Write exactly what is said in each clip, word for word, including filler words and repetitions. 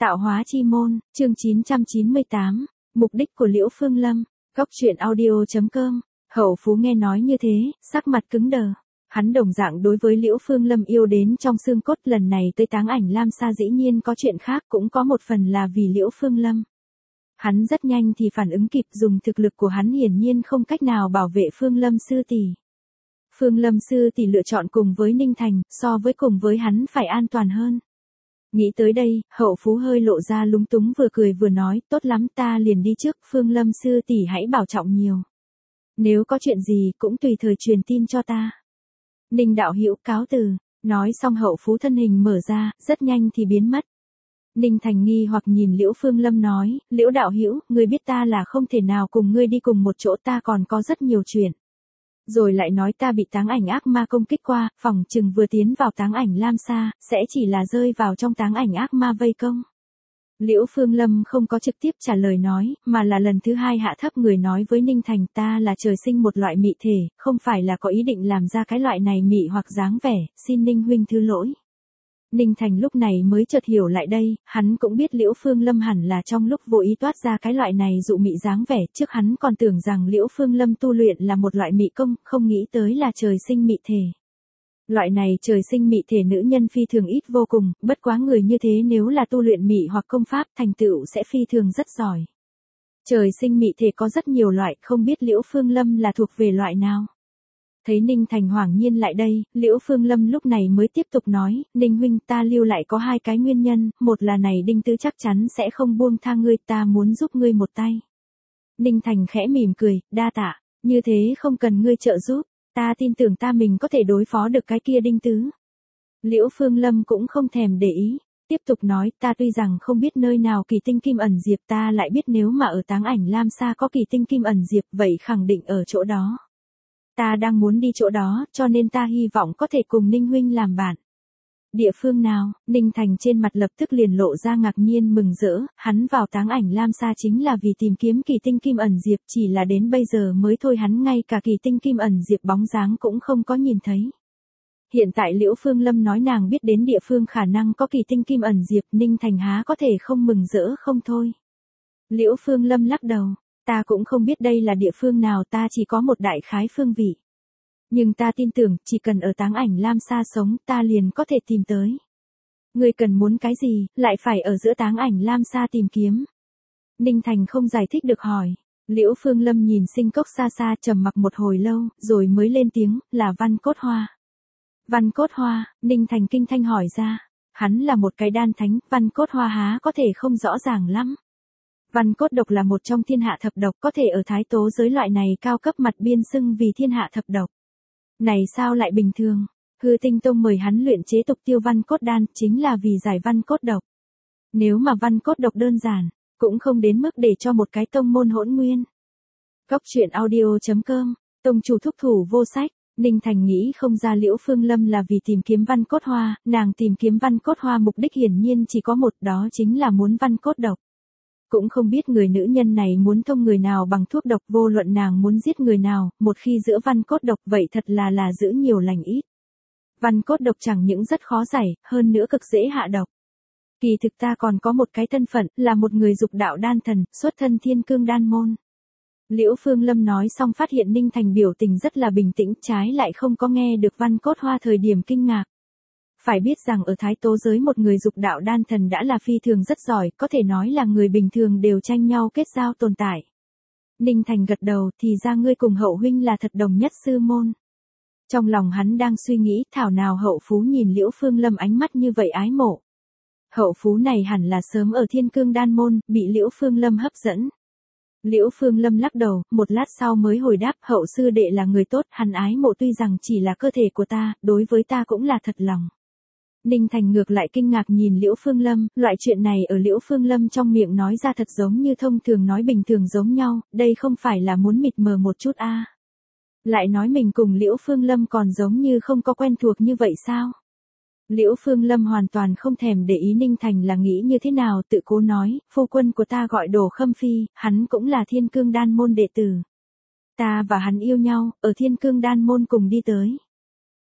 Tạo hóa chi môn, chương chín trăm chín mươi tám, mục đích của Liễu Phương Lâm, góc truyện audio chấm com. Hậu Phú nghe nói như thế, sắc mặt cứng đờ. Hắn đồng dạng đối với Liễu Phương Lâm yêu đến trong xương cốt, lần này tới Táng Ảnh Lam Sa dĩ nhiên có chuyện khác, cũng có một phần là vì Liễu Phương Lâm. Hắn rất nhanh thì phản ứng kịp, dùng thực lực của hắn hiển nhiên không cách nào bảo vệ Phương Lâm sư tỷ. Phương Lâm sư tỷ lựa chọn cùng với Ninh Thành, so với cùng với hắn phải an toàn hơn. Nghĩ tới đây, Hậu Phú hơi lộ ra lúng túng, vừa cười vừa nói, tốt lắm, ta liền đi trước, Phương Lâm sư tỷ hãy bảo trọng nhiều. Nếu có chuyện gì cũng tùy thời truyền tin cho ta. Ninh đạo hữu cáo từ, nói xong Hậu Phú thân hình mở ra, rất nhanh thì biến mất. Ninh Thành nghi hoặc nhìn Liễu Phương Lâm nói, Liễu đạo hữu, ngươi biết ta là không thể nào cùng ngươi đi cùng một chỗ, ta còn có rất nhiều chuyện. Rồi lại nói ta bị Táng Ảnh ác ma công kích qua, phỏng chừng vừa tiến vào Táng Ảnh Lam Sa, sẽ chỉ là rơi vào trong Táng Ảnh ác ma vây công. Liễu Phương Lâm không có trực tiếp trả lời nói, mà là lần thứ hai hạ thấp người nói với Ninh Thành, ta là trời sinh một loại mị thể, không phải là có ý định làm ra cái loại này mị hoặc dáng vẻ, xin Ninh huynh thứ lỗi. Ninh Thành lúc này mới chợt hiểu lại đây, hắn cũng biết Liễu Phương Lâm hẳn là trong lúc vô ý toát ra cái loại này dụ mị dáng vẻ, trước hắn còn tưởng rằng Liễu Phương Lâm tu luyện là một loại mị công, không nghĩ tới là trời sinh mị thể. Loại này trời sinh mị thể nữ nhân phi thường ít vô cùng, bất quá người như thế nếu là tu luyện mị hoặc công pháp, thành tựu sẽ phi thường rất giỏi. Trời sinh mị thể có rất nhiều loại, không biết Liễu Phương Lâm là thuộc về loại nào. Thấy Ninh Thành hoảng nhiên lại đây, Liễu Phương Lâm lúc này mới tiếp tục nói, Ninh huynh, ta lưu lại có hai cái nguyên nhân, một là này Đinh Tứ chắc chắn sẽ không buông tha ngươi, ta muốn giúp ngươi một tay. Ninh Thành khẽ mỉm cười, đa tạ, như thế không cần ngươi trợ giúp, ta tin tưởng ta mình có thể đối phó được cái kia Đinh Tứ. Liễu Phương Lâm cũng không thèm để ý, tiếp tục nói, ta tuy rằng không biết nơi nào kỳ tinh kim ẩn diệp, ta lại biết nếu mà ở Táng Ảnh Lam Sa có kỳ tinh kim ẩn diệp, vậy khẳng định ở chỗ đó. Ta đang muốn đi chỗ đó, cho nên ta hy vọng có thể cùng Ninh huynh làm bạn. Địa phương nào? Ninh Thành trên mặt lập tức liền lộ ra ngạc nhiên mừng rỡ, hắn vào Táng Ảnh Lam Sa chính là vì tìm kiếm kỳ tinh kim ẩn diệp, chỉ là đến bây giờ mới thôi hắn ngay cả kỳ tinh kim ẩn diệp bóng dáng cũng không có nhìn thấy. Hiện tại Liễu Phương Lâm nói nàng biết đến địa phương khả năng có kỳ tinh kim ẩn diệp, Ninh Thành há có thể không mừng rỡ không thôi. Liễu Phương Lâm lắc đầu. Ta cũng không biết đây là địa phương nào, ta chỉ có một đại khái phương vị. Nhưng ta tin tưởng, chỉ cần ở Táng Ảnh Lam Sa sống, ta liền có thể tìm tới. Ngươi cần muốn cái gì, lại phải ở giữa Táng Ảnh Lam Sa tìm kiếm. Ninh Thành không giải thích được hỏi. Liễu Phương Lâm nhìn sinh cốc xa xa trầm mặc một hồi lâu, rồi mới lên tiếng, là Văn Cốt Hoa. Văn Cốt Hoa, Ninh Thành kinh thanh hỏi ra. Hắn là một cái đan thánh, Văn Cốt Hoa há có thể không rõ ràng lắm. Văn cốt độc là một trong thiên hạ thập độc, có thể ở thái tố giới loại này cao cấp mặt biên xưng vì thiên hạ thập độc. Này sao lại bình thường? Hư Tinh Tông mời hắn luyện chế tục tiêu văn cốt đan, chính là vì giải văn cốt độc. Nếu mà văn cốt độc đơn giản, cũng không đến mức để cho một cái tông môn hỗn nguyên. Góc truyện audio chấm com, tông chủ thúc thủ vô sách. Ninh Thành nghĩ không ra Liễu Phương Lâm là vì tìm kiếm văn cốt hoa, nàng tìm kiếm văn cốt hoa mục đích hiển nhiên chỉ có một, đó chính là muốn văn cốt độc. Cũng không biết người nữ nhân này muốn thông người nào bằng thuốc độc, vô luận nàng muốn giết người nào, một khi giữa văn cốt độc vậy thật là là giữ nhiều lành ít. Văn cốt độc chẳng những rất khó giải, hơn nữa cực dễ hạ độc. Kỳ thực ta còn có một cái thân phận, là một người dục đạo đan thần, xuất thân thiên cương đan môn. Liễu Phương Lâm nói xong phát hiện Ninh Thành biểu tình rất là bình tĩnh, trái lại không có nghe được văn cốt hoa thời điểm kinh ngạc. Phải biết rằng ở thái tố giới một người dục đạo đan thần đã là phi thường rất giỏi, có thể nói là người bình thường đều tranh nhau kết giao tồn tại. Ninh Thành gật đầu, thì ra ngươi cùng Hậu huynh là thật đồng nhất sư môn. Trong lòng hắn đang suy nghĩ, thảo nào Hậu Phú nhìn Liễu Phương Lâm ánh mắt như vậy ái mộ. Hậu Phú này hẳn là sớm ở thiên cương đan môn, bị Liễu Phương Lâm hấp dẫn. Liễu Phương Lâm lắc đầu, một lát sau mới hồi đáp, Hậu sư đệ là người tốt, hắn ái mộ tuy rằng chỉ là cơ thể của ta, đối với ta cũng là thật lòng. Ninh Thành ngược lại kinh ngạc nhìn Liễu Phương Lâm, loại chuyện này ở Liễu Phương Lâm trong miệng nói ra thật giống như thông thường nói bình thường giống nhau, đây không phải là muốn mịt mờ một chút a? À. Lại nói mình cùng Liễu Phương Lâm còn giống như không có quen thuộc như vậy sao? Liễu Phương Lâm hoàn toàn không thèm để ý Ninh Thành là nghĩ như thế nào, tự cố nói, phu quân của ta gọi Đồ Khâm Phi, hắn cũng là thiên cương đan môn đệ tử. Ta và hắn yêu nhau, ở thiên cương đan môn cùng đi tới.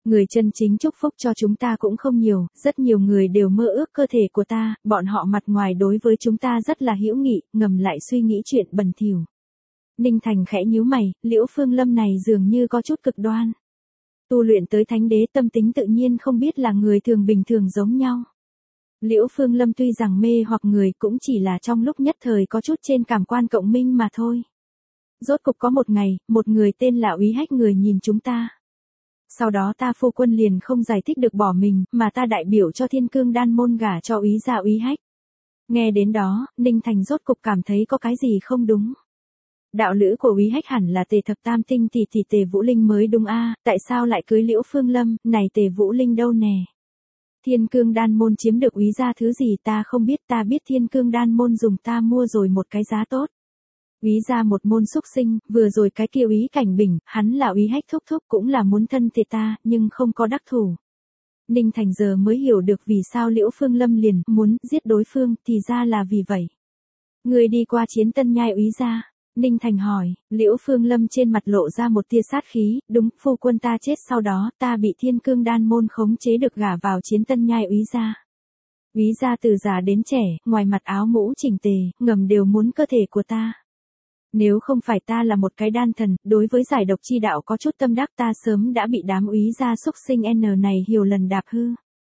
Người chân chính chúc phúc cho chúng ta cũng không nhiều, rất nhiều người đều mơ ước cơ thể của ta, bọn họ mặt ngoài đối với chúng ta rất là hữu nghị, ngầm lại suy nghĩ chuyện bẩn thỉu. Ninh Thành khẽ nhíu mày, Liễu Phương Lâm này dường như có chút cực đoan. Tu luyện tới thánh đế tâm tính tự nhiên không biết là người thường bình thường giống nhau. Liễu Phương Lâm tuy rằng mê hoặc người cũng chỉ là trong lúc nhất thời có chút trên cảm quan cộng minh mà thôi. Rốt cục có một ngày, một người tên là Úy Hách người nhìn chúng ta. Sau đó ta phu quân liền không giải thích được bỏ mình, mà ta đại biểu cho Thiên Cương Đan môn gả cho Úy gia Úy Hách. Nghe đến đó, Ninh Thành rốt cục cảm thấy có cái gì không đúng. Đạo lữ của Úy Hách hẳn là Tề Thập Tam Tinh tỷ tỷ Tề Vũ Linh mới đúng a, tại sao lại cưới Liễu Phương Lâm, này Tề Vũ Linh đâu nè? Thiên Cương Đan môn chiếm được Úy gia thứ gì ta không biết, ta biết Thiên Cương Đan môn dùng ta mua rồi một cái giá tốt. Úy gia một môn xúc sinh, vừa rồi cái kia Úy Cảnh Bình, hắn là Úy Hách thúc thúc cũng là muốn thân thể ta, nhưng không có đắc thủ. Ninh Thành giờ mới hiểu được vì sao Liễu Phương Lâm liền muốn giết đối phương, thì ra là vì vậy. Người đi qua chiến Tân Nhai Úy gia. Ninh Thành hỏi, Liễu Phương Lâm trên mặt lộ ra một tia sát khí, đúng, phu quân ta chết sau đó, ta bị Thiên Cương Đan môn khống chế được gả vào chiến Tân Nhai Úy gia. Úy gia từ già đến trẻ, ngoài mặt áo mũ chỉnh tề, ngầm đều muốn cơ thể của ta. Nếu không phải ta là một cái đan thần, đối với giải độc chi đạo có chút tâm đắc ta sớm đã bị đám Úy gia xúc sinh N này nhiều lần đạp hư.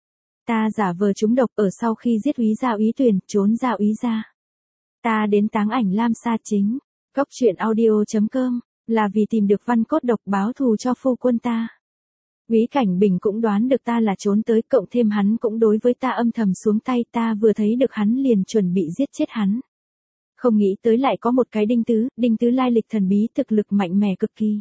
Ta giả vờ trúng độc ở sau khi giết Úy gia Úy Tuyền, trốn ra Úy gia. Ta đến Táng Ảnh Lam Sa chính. Góc truyện audio chấm com, là vì tìm được văn cốt độc báo thù cho phu quân ta. Úy Cảnh Bình cũng đoán được ta là trốn tới, cộng thêm hắn cũng đối với ta âm thầm xuống tay, ta vừa thấy được hắn liền chuẩn bị giết chết hắn. Không nghĩ tới lại có một cái Đinh Tứ, Đinh Tứ lai lịch thần bí thực lực mạnh mẽ cực kỳ.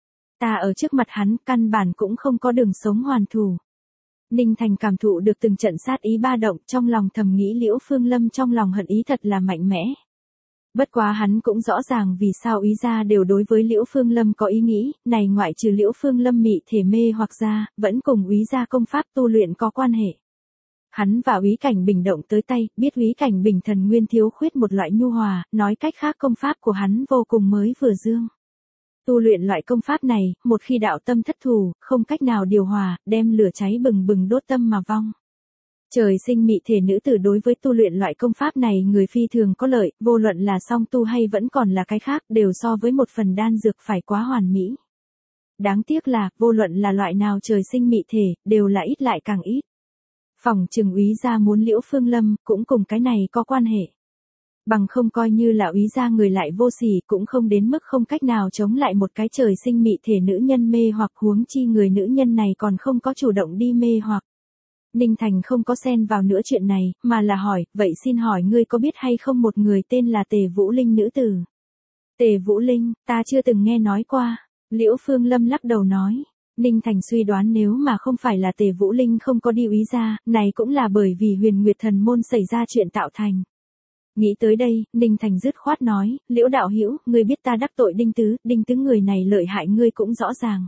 Ta ở trước mặt hắn căn bản cũng không có đường sống hoàn thủ. Ninh Thành cảm thụ được từng trận sát ý ba động, trong lòng thầm nghĩ Liễu Phương Lâm trong lòng hận ý thật là mạnh mẽ. Bất quá hắn cũng rõ ràng vì sao Úy gia đều đối với Liễu Phương Lâm có ý nghĩ, này ngoại trừ Liễu Phương Lâm mị thể mê hoặc ra, vẫn cùng Úy gia công pháp tu luyện có quan hệ. Hắn và Úy Cảnh Bình động tới tay, biết Úy Cảnh Bình thần nguyên thiếu khuyết một loại nhu hòa, nói cách khác công pháp của hắn vô cùng mới vừa dương. Tu luyện loại công pháp này, một khi đạo tâm thất thủ, không cách nào điều hòa, đem lửa cháy bừng bừng đốt tâm mà vong. Trời sinh mị thể nữ tử đối với tu luyện loại công pháp này người phi thường có lợi, vô luận là song tu hay vẫn còn là cái khác đều so với một phần đan dược phải quá hoàn mỹ. Đáng tiếc là, vô luận là loại nào trời sinh mị thể, đều là ít lại càng ít. Phòng trừng Úy gia muốn Liễu Phương Lâm, cũng cùng cái này có quan hệ. Bằng không coi như là Úy gia người lại vô sỉ cũng không đến mức không cách nào chống lại một cái trời sinh mị thể nữ nhân mê hoặc, huống chi người nữ nhân này còn không có chủ động đi mê hoặc. Ninh Thành không có xen vào nữa chuyện này, mà là hỏi, vậy xin hỏi ngươi có biết hay không một người tên là Tề Vũ Linh nữ tử? Tề Vũ Linh, ta chưa từng nghe nói qua. Liễu Phương Lâm lắc đầu nói. Ninh Thành suy đoán nếu mà không phải là Tề Vũ Linh không có đi Úy gia, này cũng là bởi vì Huyền Nguyệt Thần môn xảy ra chuyện tạo thành. Nghĩ tới đây, Ninh Thành dứt khoát nói, Liễu đạo hữu, ngươi biết ta đắc tội Đinh Tứ, Đinh Tứ người này lợi hại ngươi cũng rõ ràng.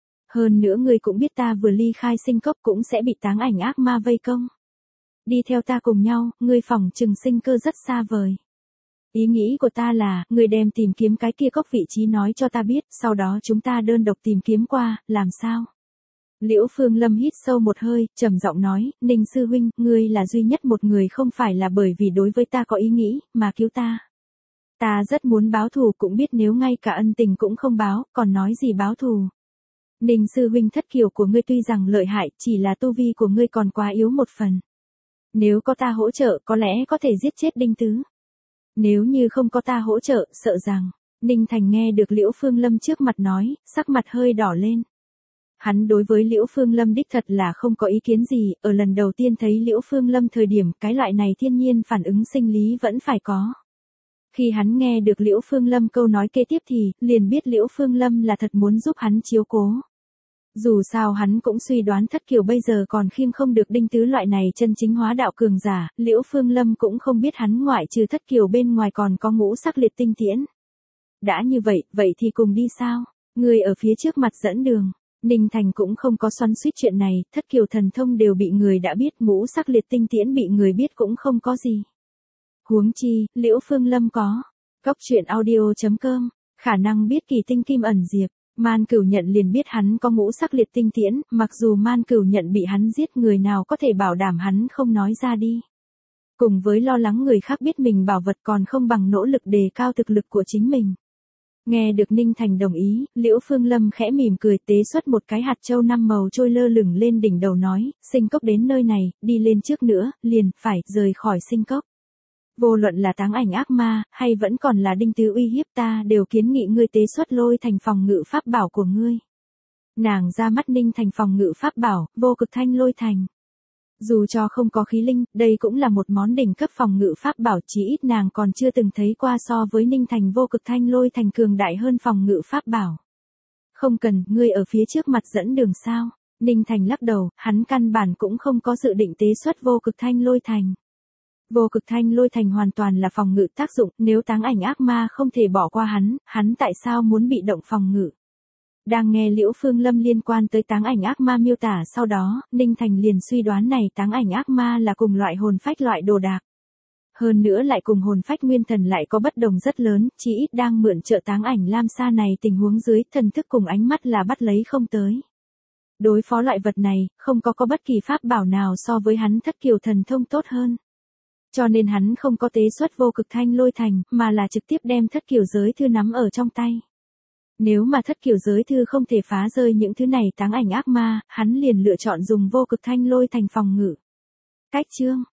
Hơn nữa ngươi cũng biết ta vừa ly khai sinh cốc cũng sẽ bị Táng Ảnh ác ma vây công. Đi theo ta cùng nhau, ngươi phòng trừng sinh cơ rất xa vời. Ý nghĩ của ta là, ngươi đem tìm kiếm cái kia cốc vị trí nói cho ta biết, sau đó chúng ta đơn độc tìm kiếm qua, làm sao? Liễu Phương Lâm hít sâu một hơi, trầm giọng nói, Ninh sư huynh, ngươi là duy nhất một người không phải là bởi vì đối với ta có ý nghĩ, mà cứu ta. Ta rất muốn báo thù cũng biết nếu ngay cả ân tình cũng không báo, còn nói gì báo thù. Ninh sư huynh thất kiều của ngươi tuy rằng lợi hại, chỉ là tu vi của ngươi còn quá yếu một phần. Nếu có ta hỗ trợ có lẽ có thể giết chết Đinh Tứ. Nếu như không có ta hỗ trợ, sợ rằng, Ninh Thành nghe được Liễu Phương Lâm trước mặt nói, sắc mặt hơi đỏ lên. Hắn đối với Liễu Phương Lâm đích thật là không có ý kiến gì, ở lần đầu tiên thấy Liễu Phương Lâm thời điểm cái loại này thiên nhiên phản ứng sinh lý vẫn phải có. Khi hắn nghe được Liễu Phương Lâm câu nói kế tiếp thì, liền biết Liễu Phương Lâm là thật muốn giúp hắn chiếu cố. Dù sao hắn cũng suy đoán thất kiều bây giờ còn khiêng không được Đinh Tứ loại này chân chính hóa đạo cường giả, Liễu Phương Lâm cũng không biết hắn ngoại trừ thất kiều bên ngoài còn có ngũ sắc liệt tinh tiễn. Đã như vậy, vậy thì cùng đi sao? Người ở phía trước mặt dẫn đường. Ninh Thành cũng không có xoắn xuýt chuyện này, thất kiều thần thông đều bị người đã biết, ngũ sắc liệt tinh tiễn bị người biết cũng không có gì. Huống chi, Liễu Phương Lâm có. Góc truyện audio chấm com, khả năng biết kỳ tinh kim ẩn diệp. Man Cửu Nhận liền biết hắn có ngũ sắc liệt tinh tiễn, mặc dù Man Cửu Nhận bị hắn giết, người nào có thể bảo đảm hắn không nói ra đi. Cùng với lo lắng người khác biết mình bảo vật còn không bằng nỗ lực đề cao thực lực của chính mình. Nghe được Ninh Thành đồng ý, Liễu Phương Lâm khẽ mỉm cười tế xuất một cái hạt châu năm màu trôi lơ lửng lên đỉnh đầu nói, sinh cốc đến nơi này, đi lên trước nữa, liền, phải, rời khỏi sinh cốc. Vô luận là táng ảnh ác ma, hay vẫn còn là đinh tứ uy hiếp ta đều kiến nghị ngươi tế xuất lôi thành phòng ngự pháp bảo của ngươi. Nàng ra mắt Ninh Thành phòng ngự pháp bảo, vô cực thanh lôi thành. Dù cho không có khí linh, đây cũng là một món đỉnh cấp phòng ngự pháp bảo, chỉ ít nàng còn chưa từng thấy qua so với Ninh Thành vô cực thanh lôi thành cường đại hơn phòng ngự pháp bảo. Không cần, ngươi ở phía trước mặt dẫn đường sao? Ninh Thành lắc đầu, hắn căn bản cũng không có dự định tế xuất vô cực thanh lôi thành. Vô cực thanh lôi thành hoàn toàn là phòng ngự tác dụng, nếu táng ảnh ác ma không thể bỏ qua hắn, hắn tại sao muốn bị động phòng ngự? Đang nghe Liễu Phương Lâm liên quan tới táng ảnh ác ma miêu tả sau đó, Ninh Thành liền suy đoán này táng ảnh ác ma là cùng loại hồn phách loại đồ đạc. Hơn nữa lại cùng hồn phách nguyên thần lại có bất đồng rất lớn, chỉ ít đang mượn trợ táng ảnh lam sa này tình huống dưới thần thức cùng ánh mắt là bắt lấy không tới. Đối phó loại vật này, không có có bất kỳ pháp bảo nào so với hắn thất kiều thần thông tốt hơn. Cho nên hắn không có tế xuất vô cực thanh lôi thành, mà là trực tiếp đem thất kiều giới thư nắm ở trong tay. Nếu mà thất kiều giới thư không thể phá rơi những thứ này táng ảnh ác ma, hắn liền lựa chọn dùng vô cực thanh lôi thành phòng ngự. Cách chương